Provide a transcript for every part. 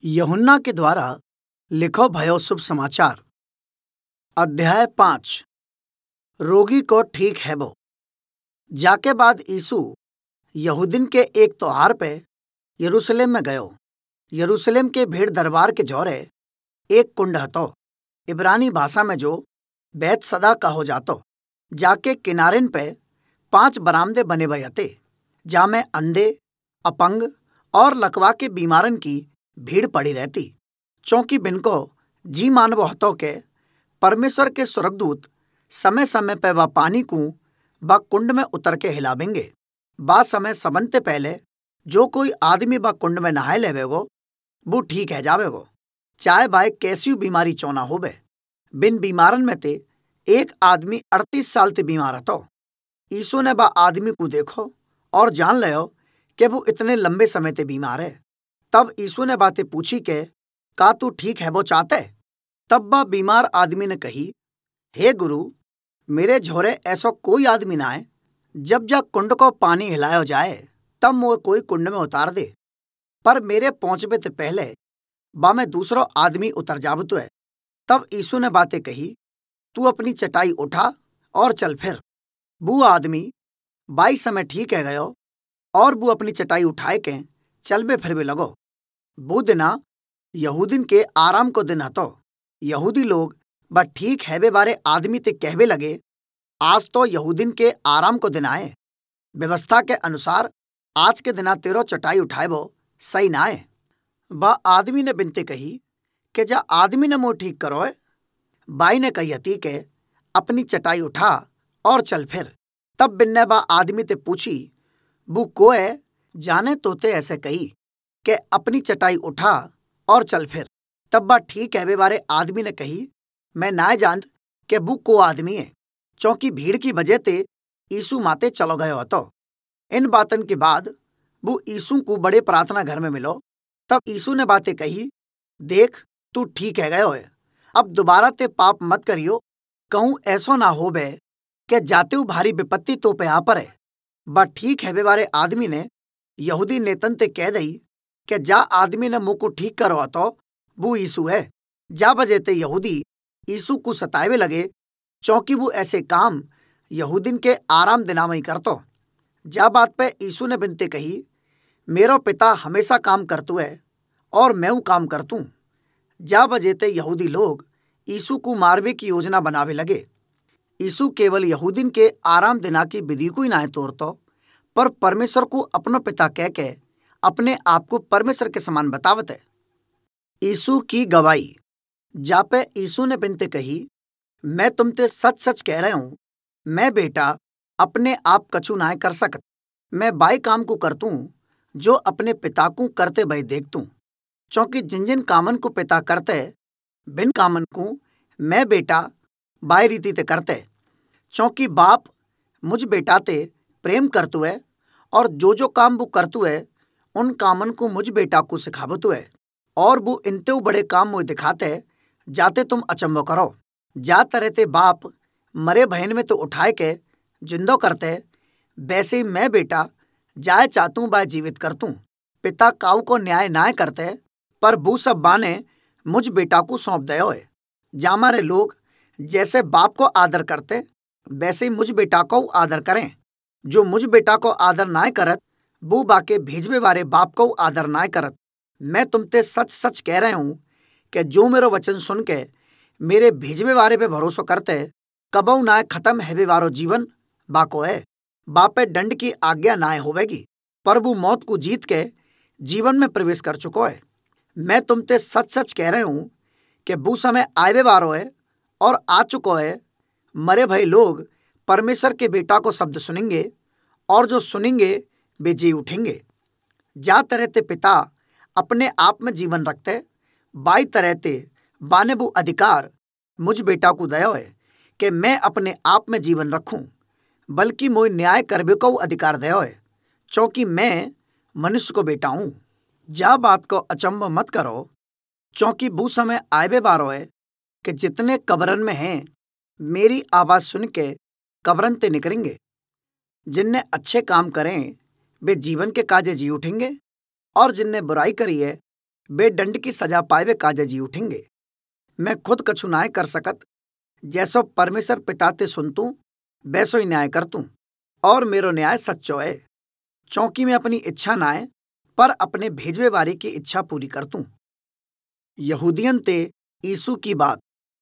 यूहन्ना के द्वारा लिखो भयो शुभ समाचार। अध्याय 5। रोगी को ठीक है वो। जाके बाद यीशु यहूदिन के एक त्योहार पे यरूशलेम में गयो। यरूशलेम के भीड़ दरबार के जौरे एक कुंड हतो, इब्रानी भाषा में जो बैतसदा कहो जातो। जाके किनारेन पे 5 बरामदे बने भये हते, जामें अंधे, अपंग और लकवा के बीमारन की भीड़ पड़ी रहती। चौंकि बिनको जी मानवो हतो के परमेश्वर के स्वर्गदूत समय समय पे बा पानी को बा कुंड में उतर के हिलावेंगे। बा समय सबनते पहले जो कोई आदमी बा कुंड में नहाए लेवेगो वो ठीक है जावेगो, चाहे बाय कैसी बीमारी चौना होवे। बिन बीमारन में ते एक आदमी 38 साल ते बीमार हतो। यीशु ने बा आदमी को देखो और जान लियो कि वो इतने लंबे समय ते बीमार है। तब यीशु ने बातें पूछी के का तू ठीक है वो चाहते? तब बा बीमार आदमी ने कही, हे गुरु, मेरे झोरे ऐसो कोई आदमी ना है जब जा कुंड को पानी हिलायो जाए तब मोर कोई कुंड में उतार दे, पर मेरे पहुंचबे ते पहले बा में दूसरो आदमी उतर जावतो है। तब यीशु ने बातें कही, तू अपनी चटाई उठा और चल फिर। वो आदमी 22 समय ठीक है गयो और वो अपनी चटाई उठाए के चलबे फिरबे लगो। वो दिना यहूदिन के आराम को दिन हतो। यहूदी लोग बा ठीक हैबे बारे आदमी ते कहबे लगे, आज तो यहूदिन के आराम को दिन आए, व्यवस्था के अनुसार आज के दिना तेरो चटाई उठाएबो सही ना है। बा आदमी ने बिनते कही कि जा आदमी ने मुंह ठीक करो है। बाई ने कही हती के अपनी चटाई उठा और चल फिर। तब बिन्ने बा आदमी ते पूछी, वो को है जाने तोते ऐसे कही कि अपनी चटाई उठा और चल फिर। तब बा ठीक है वे बारे आदमी ने कही, मैं ना जानत कि वो को आदमी है, चौंकि भीड़ की वजह ते यीशु माते चलो गयो हतो। इन बातन के बाद वो यीशु को बड़े प्रार्थना घर में मिलो। तब यीशु ने बातें कही, देख तू ठीक है गयो है, अब दोबारा ते पाप मत करियो, कहूं ऐसो ना होबे कि जाते भारी विपत्ति तो पे आ पर है। बा ठीक है वे बारे आदमी ने यहूदी नेतन ते कह दई कि जा आदमी ने मुंह को ठीक करो तो वो यीशु है। जा बजे ते यहूदी यीशु को सतावे लगे, चौंकि वो ऐसे काम यहूदिन के आराम दिना में ही करतो। जा बात पे यीशु ने बिनते कही, मेरो पिता हमेशा काम करतू है और मैं काम करतू। जा बजे ते यहूदी लोग यीशु को मारवे की योजना बनावे लगे। यीशु केवल यहूदिन के आराम दिना की विधि को ही ना तोड़तो, पर परमेश्वर को अपनो पिता कह के अपने आप को परमेश्वर के समान बतावत है। यीशु की गवाही। जापे यीशु ने बिनते कही, मैं तुमते सच सच कह रहा हूं, मैं बेटा अपने आप कछु ना कर सकत। मैं बाई काम को करतू जो अपने पिता को करते भई देखतू, चौंकि जिन जिन कामन को पिता करते बिन कामन को मैं बेटा बाई रीति ते करते। चौंकि बाप मुझ बेटा ते प्रेम करतू है और जो काम वो करतू है उन कामन को मुझ बेटा को सिखावतू है, और वो इनते बड़े काम मुझे दिखाते जाते तुम अचंभो करो। जा तरह ते बाप मरे बहन में तो उठाए के जिंदो करते, वैसे ही मैं बेटा जाए चाहतू बाय जीवित करतू। पिता काऊ को न्याय ना करते, पर वो सब बाने मुझ बेटा को सौंप दयो है। जा मारे लोग जैसे बाप को आदर करते वैसे ही मुझ बेटा को आदर करें। जो मुझ बेटा को आदर ना करत वो बाके भेजवे वाले बाप को आदर ना करत। मैं तुमते सच सच कह रहा हूं कि जो मेरो वचन सुन के मेरे भेजवे वाले पे भरोसा करते कबऊ ना खत्म हैवे वारो जीवन बाको है। बापे दंड की आज्ञा ना होवेगी, पर वो मौत को जीत के जीवन में प्रवेश कर चुको है। मैं तुमते सच सच कह रहा हूं कि वो समय आवे वारो है और आ चुको है। मरे भई लोग परमेश्वर के बेटा को शब्द सुनेंगे, और जो सुनेंगे वे जी उठेंगे। जा तरह ते पिता अपने आप में जीवन रखते, बाई तरह ते बाने वो अधिकार मुझ बेटा को दयो है कि मैं अपने आप में जीवन रखूं, बल्कि मोय न्याय करबे को अधिकार दयो है, चौंकि मैं मनुष्य को बेटा हूं। जा बात को अचंभ मत करो, चौंकि वो समय आवे बारो है कि जितने कब्रन में हैं मेरी आवाज सुन के कब्रन ते निकलेंगे। जिनने अच्छे काम करें वे जीवन के काजे जी उठेंगे, और जिनने बुराई करी है बे दंड की सजा पाए काजे जी उठेंगे। मैं खुद कछु न्याय कर सकत, जैसो परमेश्वर पिता ते सुनतू वैसो ही न्याय करतू, और मेरो न्याय सच्चो है। चौंकि मैं अपनी इच्छा नाय पर अपने भेजवे वाले की इच्छा पूरी करतू। यहूदियन ते यीशु की बात।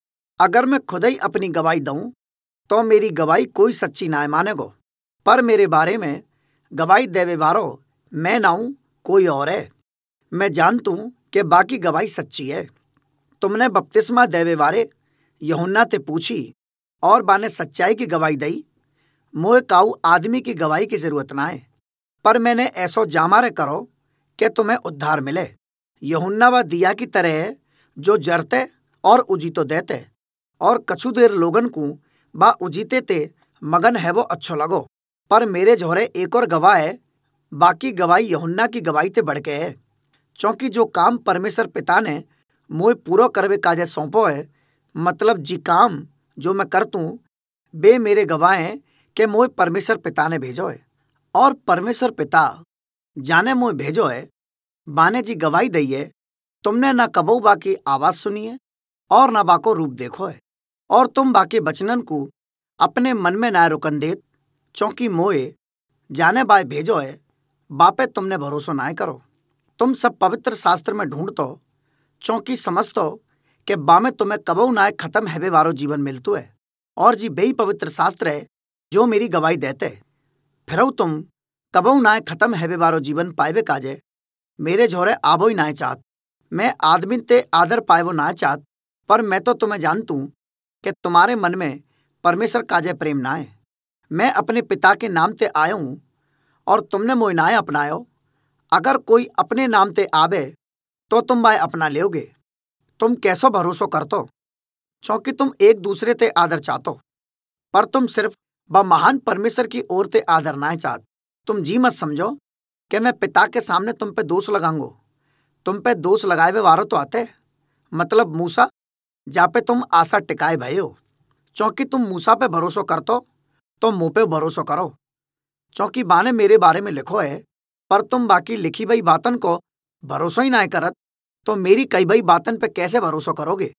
अगर मैं खुद ही अपनी गवाही दूं तो मेरी गवाही कोई सच्ची नाय मानेगो, पर मेरे बारे में गवाही देवे वारो मैं नाऊं कोई और है। मैं जानतू कि बाकी गवाही सच्ची है। तुमने बपतिस्मा देवे वारे यूहन्ना ते पूछी और बाने सच्चाई की गवाही दई। मोए काऊ आदमी की गवाही की जरूरत ना है, पर मैंने ऐसो जामारे करो कि तुम्हें उद्धार मिले। यूहन्ना व दिया की तरह है जो जरते और उजीतो देते, और कछु देर लोगन को बा उजीते ते मगन है वो अच्छो लगो। पर मेरे झोरे एक और गवाह है, बाकी गवाही यूहन्ना की गवाही ते बढ़के है। क्योंकि जो काम परमेश्वर पिता ने मोए पूरो करवे काजे सौंपो है, मतलब जी काम जो मैं करतूं, बे मेरे गवाह हैं कि मोए परमेश्वर पिता ने भेजो है। और परमेश्वर पिता जाने मोए भेजो है, बाने जी गवाही दई है। तुमने ना कबो बाकी आवाज सुनी है और ना बाको रूप देखो है, और तुम बाकी बचनन को अपने मन में ना रुकन देत। चौंकि मोए जाने बाय भेजो है, बापे तुमने भरोसो ना करो। तुम सब पवित्र शास्त्र में ढूंढतो, चौंकि समझतो कि बामे तुम्हें कबो ना खत्म हैवे वारो जीवन मिलतू है, और जी बेई पवित्र शास्त्र है जो मेरी गवाही देते। फिर तुम कबो ना खत्म हैवे वारो जीवन पाएवे काजे मेरे झोरे आबो ही ना चाहत। मैं आदमी ते आदर पाएवो ना चाहत, पर मैं तो तुम्हें जानतू कि तुम्हारे मन में परमेश्वर काजे प्रेम ना है। मैं अपने पिता के नाम ते आयो हूँ और तुमने मोय ना अपनायो। अगर कोई अपने नाम ते आवे तो तुम बाय अपना लेओगे। तुम कैसो भरोसो करतो, क्योंकि तुम एक दूसरे ते आदर चाहतो, पर तुम सिर्फ ब महान परमेश्वर की ओर ते आदर ना चाहत। तुम जी मत समझो कि मैं पिता के सामने तुम पे दोष लगाऊंगो। तुम पे दोष लगाए वारो तो आते, मतलब मूसा, जा पे तुम आशा टिकाए भये हो। क्योंकि तुम मूसा पे भरोसो करतो तो मुँह पे भरोसो करो, क्योंकि बाने मेरे बारे में लिखो है। पर तुम बाकी लिखी भई बातन को भरोसो ही ना करत, तो मेरी कई भई बातन पे कैसे भरोसो करोगे।